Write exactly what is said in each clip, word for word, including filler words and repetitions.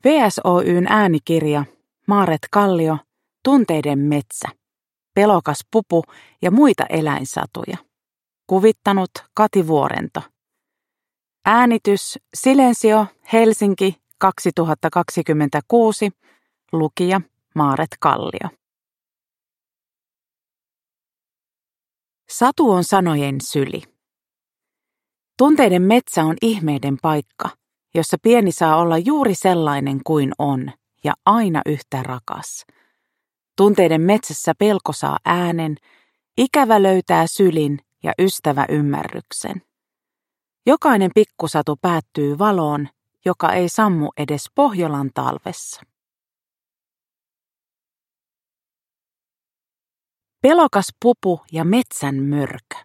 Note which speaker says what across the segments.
Speaker 1: V S Oy:n äänikirja Maaret Kallio, Tunteiden metsä, Pelokas pupu ja muita eläinsatuja. Kuvittanut Kati Vuorento. Äänitys Silensio, Helsinki, kaksituhattakaksikymmentäkuusi. Lukija Maaret Kallio. Satu on sanojen syli. Tunteiden metsä on ihmeiden paikka, jossa pieni saa olla juuri sellainen kuin on ja aina yhtä rakas. Tunteiden metsässä pelko saa äänen, ikävä löytää sylin ja ystävä ymmärryksen. Jokainen pikkusatu päättyy valoon, joka ei sammu edes Pohjolan talvessa. Pelokas pupu ja metsän mörkö.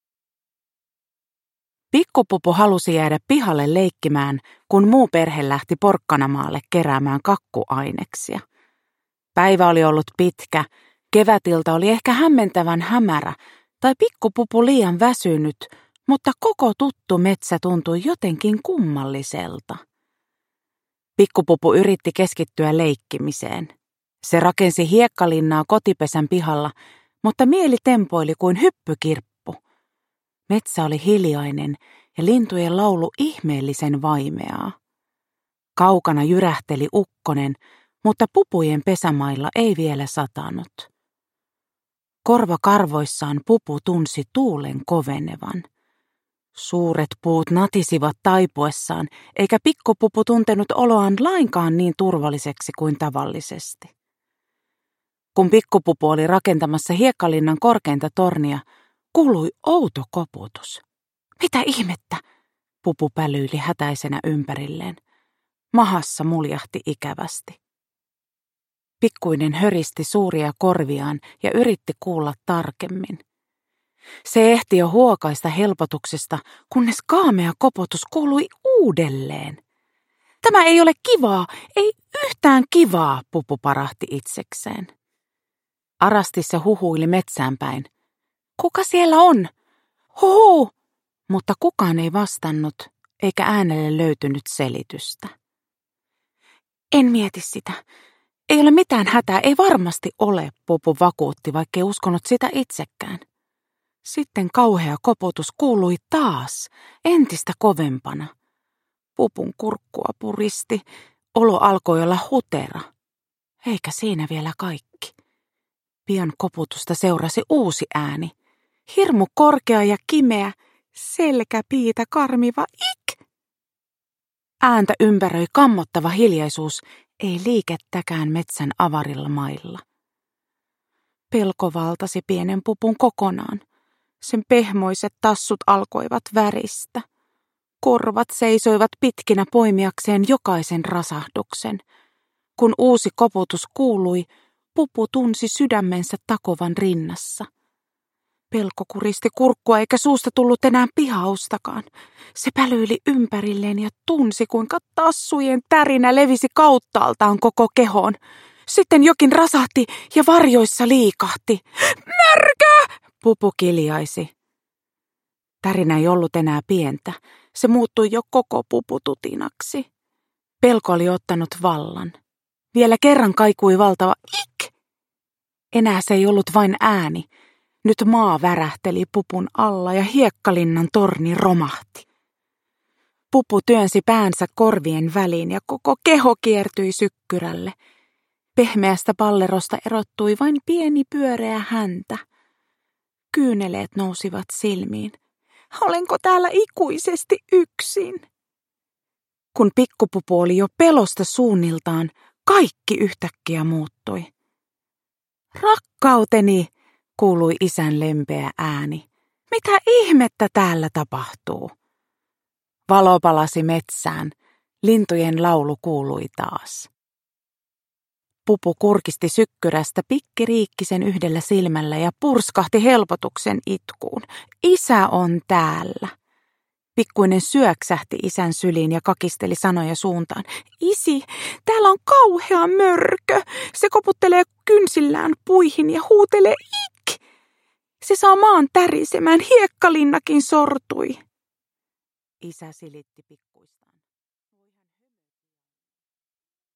Speaker 1: Pikkupupu halusi jäädä pihalle leikkimään, kun muu perhe lähti Porkkanamaalle keräämään kakkuaineksia. Päivä oli ollut pitkä, kevätilta oli ehkä hämmentävän hämärä tai pikkupupu liian väsynyt, mutta koko tuttu metsä tuntui jotenkin kummalliselta. Pikkupupu yritti keskittyä leikkimiseen. Se rakensi hiekkalinnaa kotipesän pihalla, mutta mieli tempoili kuin hyppykirppu. Metsä oli hiljainen ja lintujen laulu ihmeellisen vaimeaa. Kaukana jyrähteli ukkonen, mutta pupujen pesämailla ei vielä satanut. Korva karvoissaan pupu tunsi tuulen kovenevan. Suuret puut natisivat taipuessaan, eikä pikkupupu tuntenut oloaan lainkaan niin turvalliseksi kuin tavallisesti. Kun pikkupupu oli rakentamassa hiekkalinnan korkeinta tornia, kuului outo koputus. Mitä ihmettä? Pupu pälyili hätäisenä ympärilleen. Mahassa muljahti ikävästi. Pikkuinen höristi suuria korviaan ja yritti kuulla tarkemmin. Se ehti jo huokaista helpotuksesta, kunnes kaamea koputus kuului uudelleen. Tämä ei ole kivaa, ei yhtään kivaa, pupu parahti itsekseen. Arasti se huhuili metsään päin. Kuka siellä on? Huhu! Mutta kukaan ei vastannut, eikä äänelle löytynyt selitystä. En mieti sitä. Ei ole mitään hätää, ei varmasti ole, pupu vakuutti, vaikkei uskonut sitä itsekään. Sitten kauhea koputus kuului taas, entistä kovempana. Pupun kurkkua puristi, olo alkoi olla hutera. Eikä siinä vielä kaikki. Pian koputusta seurasi uusi ääni. Hirmu korkea ja kimeä, selkäpiitä karmiva ik. Ääntä ympäröi kammottava hiljaisuus, ei liikettäkään metsän avarilla mailla. Pelko valtasi pienen pupun kokonaan. Sen pehmoiset tassut alkoivat väristä. Korvat seisoivat pitkinä poimiakseen jokaisen rasahduksen. Kun uusi koputus kuului, pupu tunsi sydämensä takovan rinnassa. Pelko kuristi kurkkua eikä suusta tullut enää pihaustakaan. Se pälyili ympärilleen ja tunsi, kuinka tassujen tärinä levisi kauttaaltaan koko kehoon. Sitten jokin rasahti ja varjoissa liikahti. Märkä! Pupu kiljaisi. Tärinä ei ollut enää pientä. Se muuttui jo koko pupututinaksi. Pelko oli ottanut vallan. Vielä kerran kaikui valtava ik. Enää se ei ollut vain ääni. Nyt maa värähteli pupun alla ja hiekkalinnan torni romahti. Pupu työnsi päänsä korvien väliin ja koko keho kiertyi sykkyrälle. Pehmeästä pallerosta erottui vain pieni pyöreä häntä. Kyyneleet nousivat silmiin. Olenko täällä ikuisesti yksin? Kun pikkupupu oli jo pelosta suunniltaan, kaikki yhtäkkiä muuttui. Rakkauteni, kuului isän lempeä ääni. Mitä ihmettä täällä tapahtuu? Valo palasi metsään. Lintujen laulu kuului taas. Pupu kurkisti sykkyrästä pikkiriikkisen yhdellä silmällä ja purskahti helpotuksen itkuun. Isä on täällä. Pikkuinen syöksähti isän syliin ja kakisteli sanoja suuntaan. Isi, täällä on kauhea mörkö. Se koputtelee kynsillään puihin ja huutelee ik. Se saa maan tärisemään, hiekkalinnakin sortui. Isä silitti pikku.